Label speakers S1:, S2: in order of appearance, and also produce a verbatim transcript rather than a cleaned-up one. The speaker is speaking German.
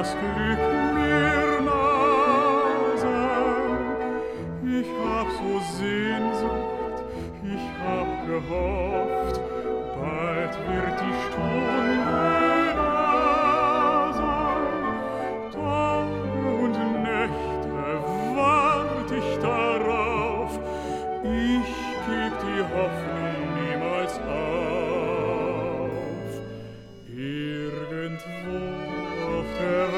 S1: das Glück mir nah sein. Ich hab so Sehnsucht, ich hab gehofft, bald wird die Stunde da sein. Tage und Nächte wart ich darauf, ich geb die Hoffnung